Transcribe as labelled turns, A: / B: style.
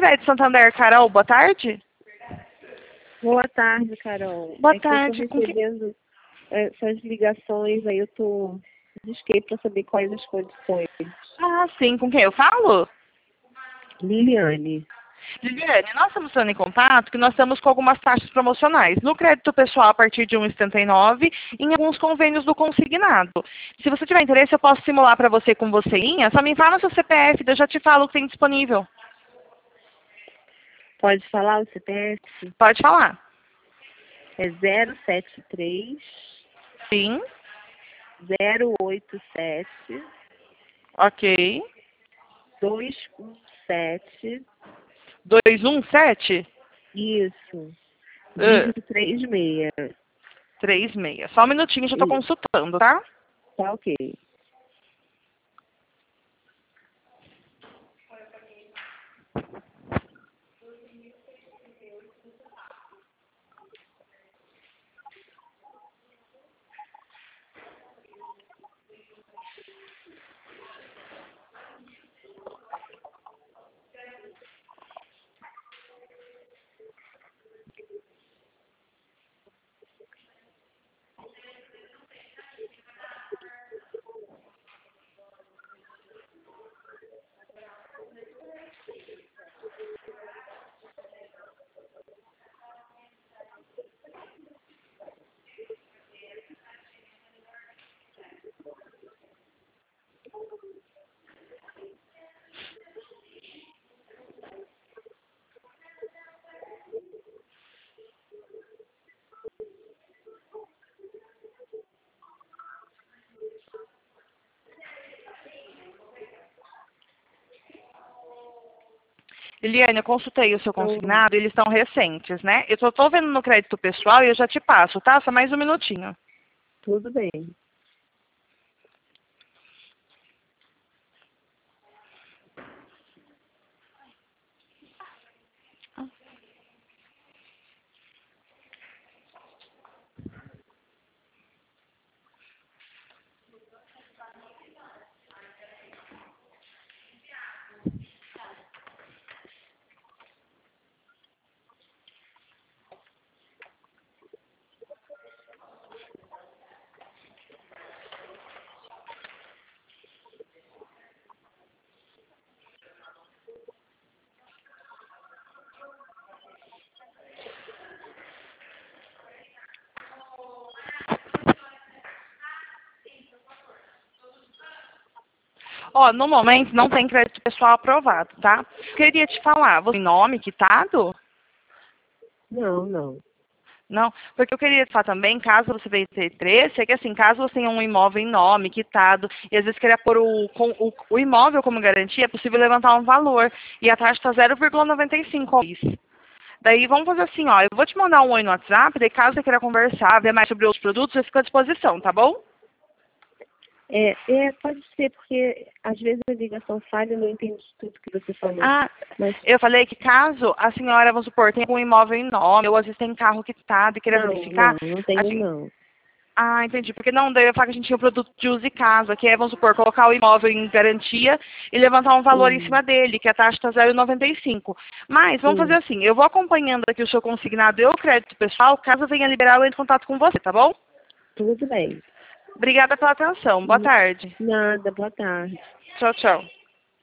A: Crédito Santander, Carol, boa tarde.
B: Boa tarde, Carol.
A: Boa tarde.
B: Eu tô recebendo essas ligações aí, eu tô busquei para saber quais as condições.
A: Ah, sim. Com quem eu falo?
B: Liliane.
A: Liliane, nós estamos entrando em contato que nós estamos com algumas taxas promocionais. No crédito pessoal a partir de 1,79 e em alguns convênios do consignado. Se você tiver interesse, eu posso simular para você com voceinha. Só me fala o seu CPF, daí eu já te falo o que tem disponível.
B: Pode falar o CPF?
A: Pode falar.
B: É 073
A: Sim.
B: 087
A: Ok.
B: 217.
A: 217?
B: Isso. Dígito 36.
A: 36. Só um minutinho, já estou
B: Isso.
A: consultando, tá?
B: Tá ok.
A: Eliane, eu consultei o seu consignado, eles estão recentes, né? Eu só estou vendo no crédito pessoal e eu já te passo, tá? Só mais um minutinho.
B: Tudo bem.
A: Ó, no momento não tem crédito pessoal aprovado, tá? Queria te falar, você tem nome quitado?
B: Não, não.
A: Não, porque eu queria falar também, caso você venha ter interesse, é que assim, caso você tenha um imóvel em nome, quitado, e às vezes queira pôr o imóvel como garantia, é possível levantar um valor, e a taxa está 0,95 ao mês. Daí vamos fazer assim, ó, eu vou te mandar um oi no WhatsApp, daí caso você queira conversar, ver mais sobre os produtos, eu fico à disposição, tá bom?
B: Pode ser, porque às vezes a ligação falha, eu não entendi tudo que você falou.
A: Ah,
B: Mas
A: eu falei que caso a senhora, vamos supor, tenha um imóvel em nome, ou às vezes tem carro quitado e queira verificar,
B: não tenho
A: assim,
B: não.
A: ah, entendi. Porque não, daí eu ia falar que a gente tinha um produto de uso e casa, que é, vamos supor, colocar o imóvel em garantia e levantar um valor em
B: Sim,
A: cima dele, que a taxa está 0,95. Mas, vamos fazer
B: sim.
A: assim, eu vou acompanhando aqui o seu consignado e o crédito pessoal, caso venha liberar, eu entro em contato com você, tá bom?
B: Tudo bem.
A: Obrigada pela atenção. Boa tarde.
B: Nada, boa tarde.
A: Tchau, tchau.